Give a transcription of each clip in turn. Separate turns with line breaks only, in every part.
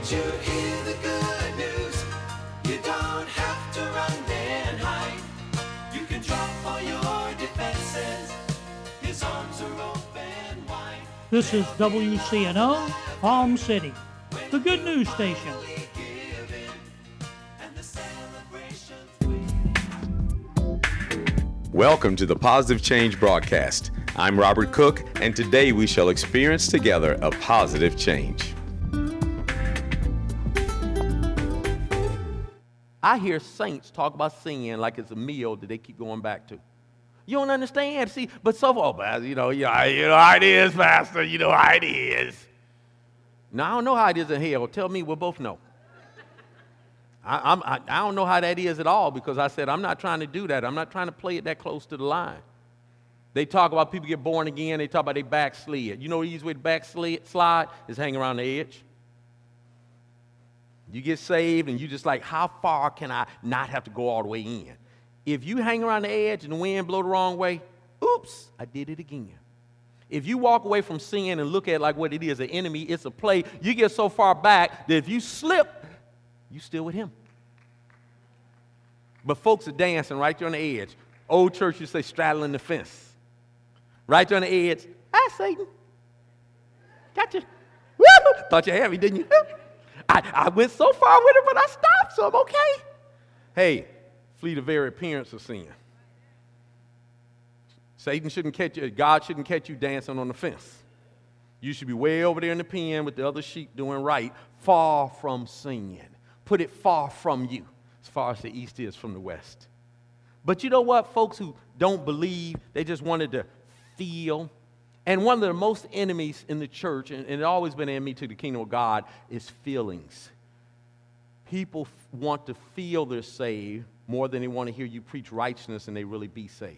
Did you hear the good news? You don't have to run and hide. You can drop all your defenses. His arms are open wide.
This is WCNO, Palm City, the good news station.
Welcome to the Positive Change broadcast. I'm Robert Cook, and today we shall experience together a positive change.
I hear saints talk about sin like it's a meal that they keep going back to. You don't understand, see, but so far, you know how it is, Pastor, you know how it is. Now, I don't know how it is in hell. Tell me, we'll both know. I don't know how that is at all, because I said I'm not trying to do that. I'm not trying to play it that close to the line. They talk about people get born again. They talk about they backslid. You know the easy way to backslide is hang around the edge. You get saved and you just like, how far can I not have to go all the way in? If you hang around the edge and the wind blow the wrong way, oops, I did it again. If you walk away from sin and look at it like what it is, an enemy, it's a play, you get so far back that if you slip, you still with him. But folks are dancing right there on the edge. Old church used to say straddling the fence. Right there on the edge. Hi, Satan. Got you. Woo! Thought you had me, didn't you? I went so far with it, but I stopped, so I'm okay. Hey, flee the very appearance of sin. Satan shouldn't catch you. God shouldn't catch you dancing on the fence. You should be way over there in the pen with the other sheep doing right, far from sin. Put it far from you, as far as the east is from the west. But you know what? Folks who don't believe, they just wanted to feel. And one of the most enemies in the church, and it's always been an enemy to the kingdom of God, is feelings. People want to feel they're saved more than they want to hear you preach righteousness and they really be saved.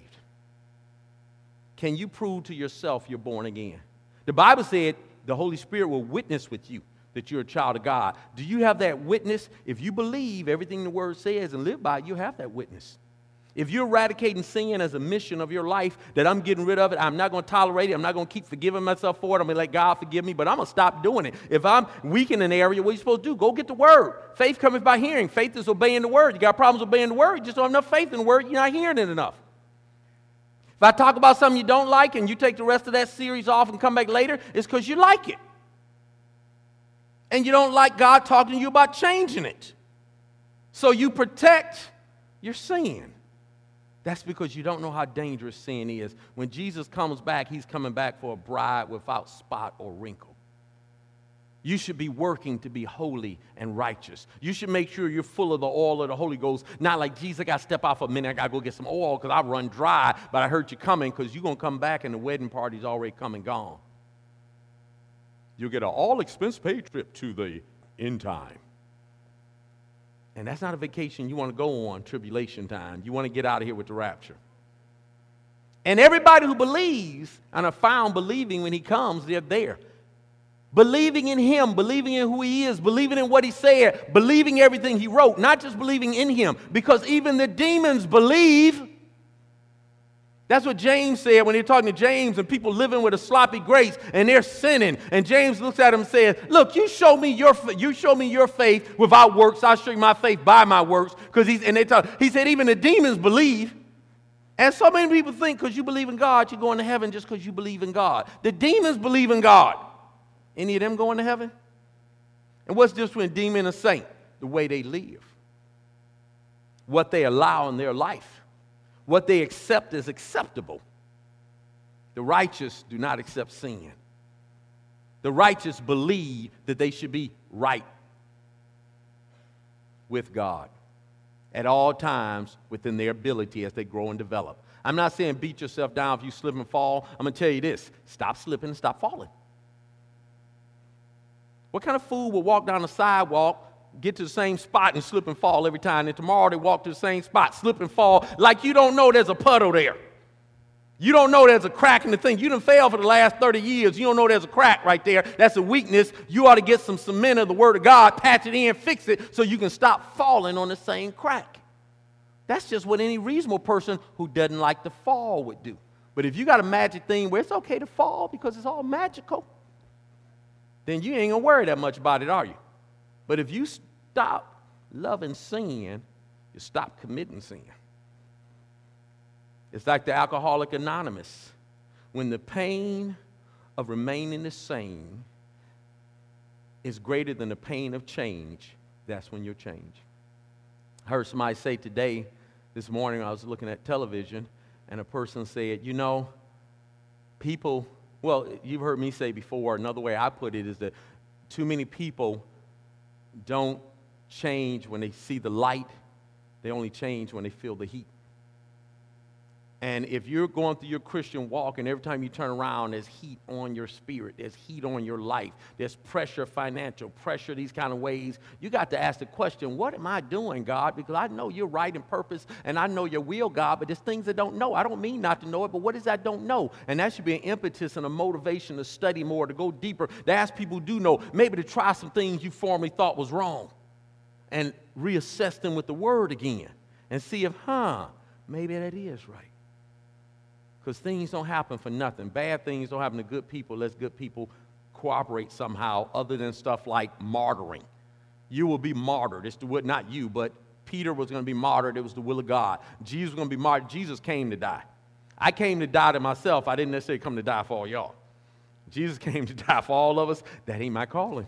Can you prove to yourself you're born again? The Bible said the Holy Spirit will witness with you that you're a child of God. Do you have that witness? If you believe everything the Word says and live by it, you have that witness. If you're eradicating sin as a mission of your life, that I'm getting rid of it, I'm not going to tolerate it, I'm not going to keep forgiving myself for it, I'm going to let God forgive me, but I'm going to stop doing it. If I'm weak in an area, what are you supposed to do? Go get the Word. Faith cometh by hearing. Faith is obeying the Word. You got problems obeying the Word, you just don't have enough faith in the Word, you're not hearing it enough. If I talk about something you don't like and you take the rest of that series off and come back later, it's because you like it. And you don't like God talking to you about changing it. So you protect your sin. That's because you don't know how dangerous sin is. When Jesus comes back, he's coming back for a bride without spot or wrinkle. You should be working to be holy and righteous. You should make sure you're full of the oil of the Holy Ghost. Not like, Jesus, I got to step out for a minute. I got to go get some oil because I run dry. But I heard you coming because you're going to come back and the wedding party's already come and gone. You'll get an all-expense-paid trip to the end time. And that's not a vacation you want to go on, tribulation time. You want to get out of here with the rapture. And everybody who believes and are found believing when he comes, they're there. Believing in him, believing in who he is, believing in what he said, believing everything he wrote, not just believing in him, because even the demons believe. That's what James said when they're talking to James and people living with a sloppy grace and they're sinning. And James looks at him and says, look, you show me your faith without works. I'll show you my faith by my works. He said, even the demons believe. And so many people think because you believe in God, you're going to heaven just because you believe in God. The demons believe in God. Any of them going to heaven? And what's the difference between a demon and a saint? The way they live. What they allow in their life. What they accept is acceptable. The righteous do not accept sin. The righteous believe that they should be right with God at all times within their ability as they grow and develop. I'm not saying beat yourself down if you slip and fall. I'm going to tell you this. Stop slipping and stop falling. What kind of fool will walk down the sidewalk, get to the same spot and slip and fall every time, and tomorrow they walk to the same spot, slip and fall, like you don't know there's a puddle there. You don't know there's a crack in the thing. You done failed for the last 30 years. You don't know there's a crack right there. That's a weakness. You ought to get some cement of the Word of God, patch it in, fix it, so you can stop falling on the same crack. That's just what any reasonable person who doesn't like to fall would do. But if you got a magic thing where it's okay to fall because it's all magical, then you ain't going to worry that much about it, are you? But if you stop loving sin, you stop committing sin. It's like the Alcoholic Anonymous. When the pain of remaining the same is greater than the pain of change, that's when you'll change. I heard somebody say today, this morning, I was looking at television, and a person said, you know, people, well, you've heard me say before, another way I put it is that too many people don't change when they see the light. They only change when they feel the heat. And if you're going through your Christian walk and every time you turn around, there's heat on your spirit, there's heat on your life, there's pressure, financial pressure, these kind of ways, you got to ask the question, what am I doing, God? Because I know you're right in purpose and I know your will, God, but there's things I don't know. I don't mean not to know it, but what is that I don't know? And that should be an impetus and a motivation to study more, to go deeper, to ask people who do know, maybe to try some things you formerly thought was wrong and reassess them with the word again and see if, maybe that is right. Because things don't happen for nothing. Bad things don't happen to good people unless good people cooperate somehow, other than stuff like martyring. You will be martyred. It's the will, not you, but Peter was going to be martyred. It was the will of God. Jesus was going to be martyred. Jesus came to die. I came to die to myself. I didn't necessarily come to die for all y'all. Jesus came to die for all of us. That ain't my calling.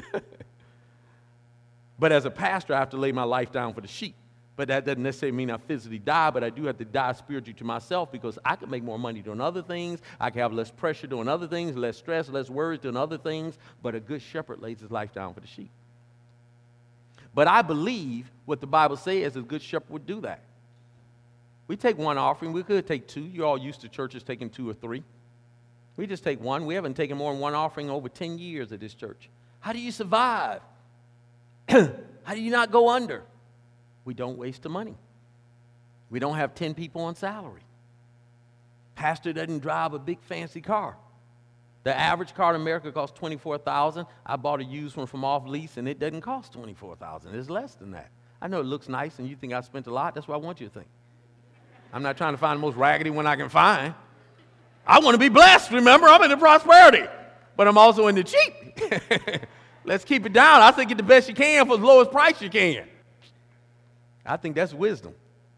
But as a pastor, I have to lay my life down for the sheep. But that doesn't necessarily mean I physically die, but I do have to die spiritually to myself because I can make more money doing other things. I can have less pressure doing other things, less stress, less worries doing other things. But a good shepherd lays his life down for the sheep. But I believe what the Bible says a good shepherd would do that. We take one offering. We could take two. You're all used to churches taking 2 or 3. We just take one. We haven't taken more than one offering in over 10 years at this church. How do you survive? How do you not go under? We don't waste the money. We don't have 10 people on salary. Pastor doesn't drive a big fancy car. The average car in America costs $24,000. I bought a used one from off lease, and it doesn't cost $24,000. It's less than that. I know it looks nice, and you think I spent a lot. That's what I want you to think. I'm not trying to find the most raggedy one I can find. I want to be blessed, remember? I'm in the prosperity, but I'm also in the cheap. Let's keep it down. I think get the best you can for the lowest price you can. I think that's wisdom.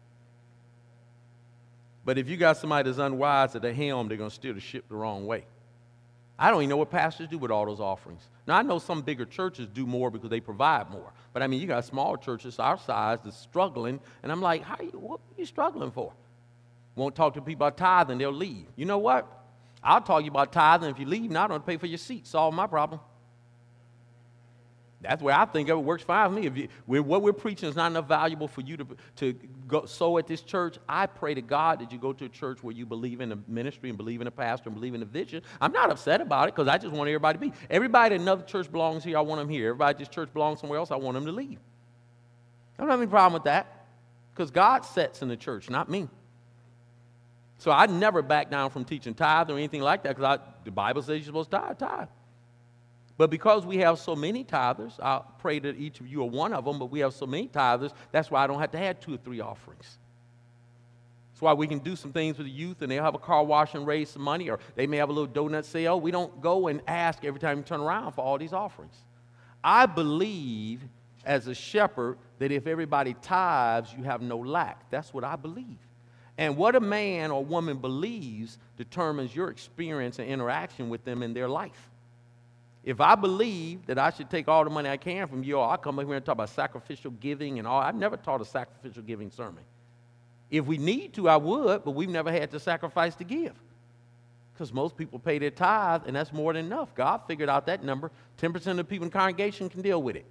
But if you got somebody that's unwise at the helm, they're going to steer the ship the wrong way. I don't even know what pastors do with all those offerings. Now, I know some bigger churches do more because they provide more. But, I mean, you got small churches our size that's struggling, and I'm like, what are you struggling for? Won't talk to people about tithing, they'll leave. You know what? I'll talk to you about tithing. If you leave, now I don't pay for your seat. Solve my problem. That's where I think of it works fine with me. What we're preaching is not enough valuable for you to go sow at this church. I pray to God that you go to a church where you believe in the ministry and believe in the pastor and believe in the vision. I'm not upset about it because I just want everybody to be. Everybody at another church belongs here. I want them here. Everybody at this church belongs somewhere else. I want them to leave. I don't have any problem with that because God sets in the church, not me. So I never back down from teaching tithe or anything like that because the Bible says you're supposed to tithe. But because we have so many tithers, I pray that each of you are one of them, but we have so many tithers, that's why I don't have to have 2 or 3 offerings. That's why we can do some things with the youth, and they'll have a car wash and raise some money, or they may have a little donut sale. We don't go and ask every time we turn around for all these offerings. I believe, as a shepherd, that if everybody tithes, you have no lack. That's what I believe. And what a man or woman believes determines your experience and interaction with them in their life. If I believe that I should take all the money I can from you all, I'll come up here and talk about sacrificial giving and all. I've never taught a sacrificial giving sermon. If we need to, I would, but we've never had to sacrifice to give. Because most people pay their tithe, and that's more than enough. God figured out that number. 10% of the people in the congregation can deal with it.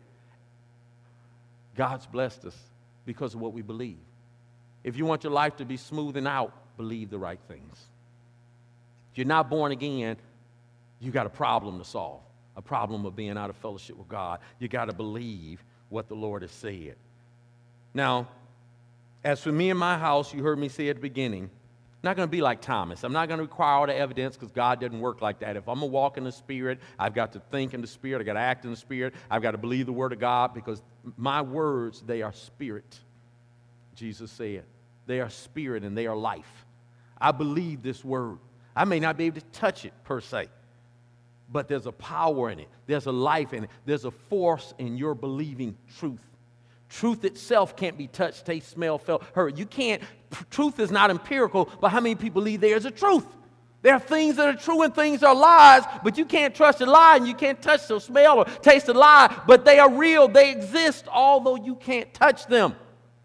God's blessed us because of what we believe. If you want your life to be smoothing out, believe the right things. If you're not born again, you got a problem to solve. A problem of being out of fellowship with God. You got to believe what the Lord has said. Now, as for me and my house, you heard me say at the beginning, I'm not going to be like Thomas. I'm not going to require all the evidence because God doesn't work like that. If I'm going to walk in the Spirit, I've got to think in the Spirit. I've got to act in the Spirit. I've got to believe the Word of God because my words, they are spirit. Jesus said, they are spirit and they are life. I believe this Word. I may not be able to touch it per se, But there's a power in it. There's a life in it. There's a force in your believing truth. Truth itself can't be touched, taste, smell, felt, heard. You can't. Truth is not empirical, but how many people believe there is a truth? There are things that are true and things that are lies, but you can't trust a lie and you can't touch or smell or taste a lie, but they are real. They exist, although you can't touch them.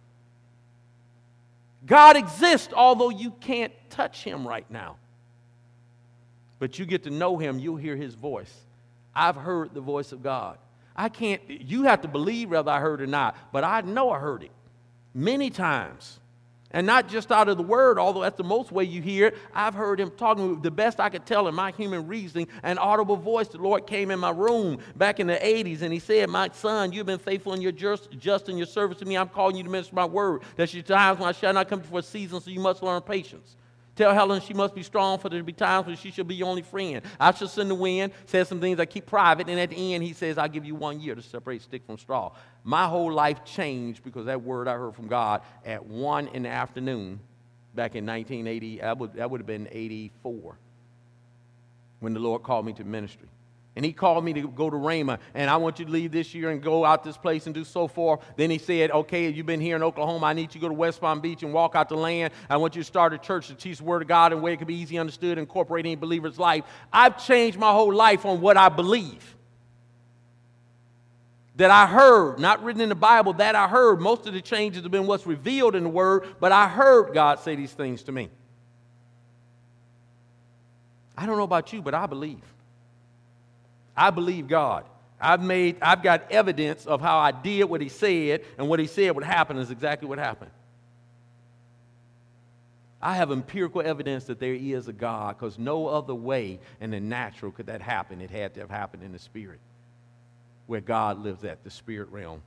God exists, although you can't touch him right now. But you get to know him, you'll hear his voice. I've heard the voice of God. You have to believe whether I heard it or not, but I know I heard it many times. And not just out of the word, although that's the most way you hear it. I've heard him talking the best I could tell in my human reasoning, an audible voice. The Lord came in my room back in the 80s, and he said, my son, you've been faithful in your just in your service to me. I'm calling you to minister my word. There's times when I shall not come to you for a season, so you must learn patience. Tell Helen she must be strong, for there will be times when she shall be your only friend. I shall send the wind, says some things I keep private, and at the end he says, I'll give you 1 year to separate stick from straw. My whole life changed because that word I heard from God at 1 in the afternoon back in 1980. That would have been 84 when the Lord called me to ministry. And he called me to go to Rhema, and I want you to leave this year and go out this place and do so forth. Then he said, okay, you've been here in Oklahoma. I need you to go to West Palm Beach and walk out the land. I want you to start a church to teach the word of God in a way it can be easy understood and incorporate any believer's life. I've changed my whole life on what I believe. That I heard, not written in the Bible, that I heard. Most of the changes have been what's revealed in the word, but I heard God say these things to me. I don't know about you, but I believe. I believe God. I've got evidence of how I did what he said, and what he said would happen is exactly what happened. I have empirical evidence that there is a God, because no other way in the natural could that happen. It had to have happened in the spirit, where God lives at, the spirit realm.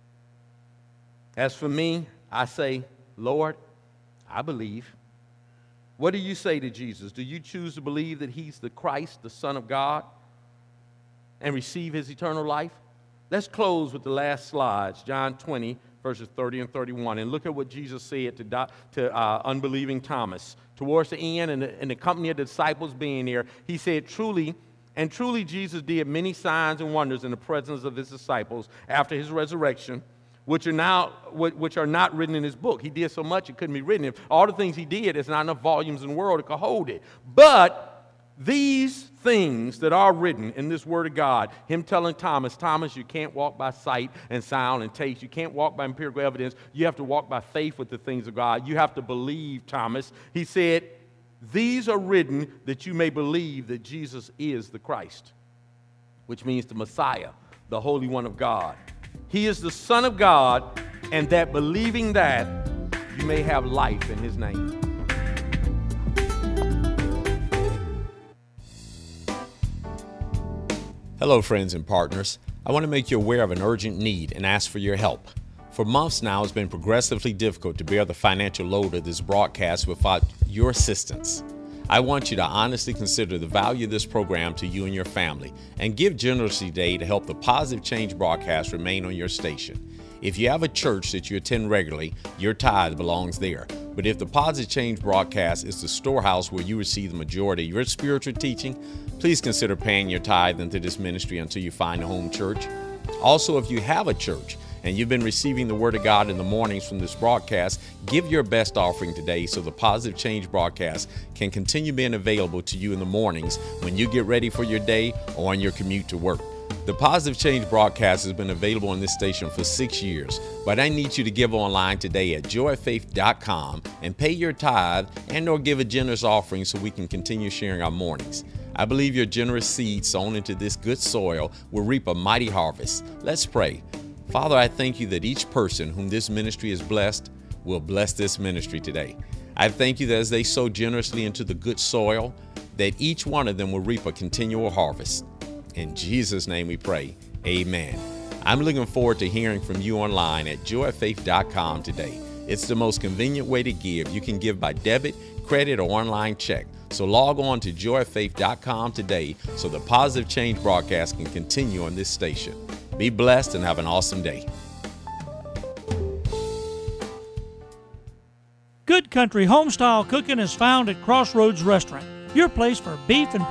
As for me, I say, Lord, I believe. What do you say to Jesus? Do you choose to believe that he's the Christ, the Son of God, and receive his eternal life? Let's close with the last slides, John 20, verses 30 and 31. And look at what Jesus said to unbelieving Thomas. Towards the end, and the company of the disciples being there, he said, truly Jesus did many signs and wonders in the presence of his disciples after his resurrection, which are not written in his book. He did so much it couldn't be written. If all the things he did, there's not enough volumes in the world that could hold it. But these things that are written in this word of God, him telling Thomas, you can't walk by sight and sound and taste. You can't walk by empirical evidence. You have to walk by faith with the things of God. You have to believe, Thomas. He said, these are written that you may believe that Jesus is the Christ, which means the Messiah, the Holy One of God. He is the Son of God, and that believing that, you may have life in his name.
Hello, friends and partners. I want to make you aware of an urgent need and ask for your help. For months now, it's been progressively difficult to bear the financial load of this broadcast without your assistance. I want you to honestly consider the value of this program to you and your family, and give generously today to help the Positive Change broadcast remain on your station. If you have a church that you attend regularly, your tithe belongs there. But if the Positive Change broadcast is the storehouse where you receive the majority of your spiritual teaching, please consider paying your tithe into this ministry until you find a home church. Also, if you have a church and you've been receiving the Word of God in the mornings from this broadcast, give your best offering today so the Positive Change broadcast can continue being available to you in the mornings when you get ready for your day or on your commute to work. The Positive Change broadcast has been available on this station for 6 years, but I need you to give online today at joyfaith.com and pay your tithe and or give a generous offering so we can continue sharing our mornings. I believe your generous seed sown into this good soil will reap a mighty harvest. Let's pray. Father, I thank you that each person whom this ministry has blessed will bless this ministry today. I thank you that as they sow generously into the good soil, that each one of them will reap a continual harvest. In Jesus' name we pray. Amen. I'm looking forward to hearing from you online at joyfaith.com today. It's the most convenient way to give. You can give by debit, credit, or online check. So log on to joyfaith.com today so the Positive Change broadcast can continue on this station. Be blessed and have an awesome day.
Good Country Homestyle Cooking is found at Crossroads Restaurant, your place for beef and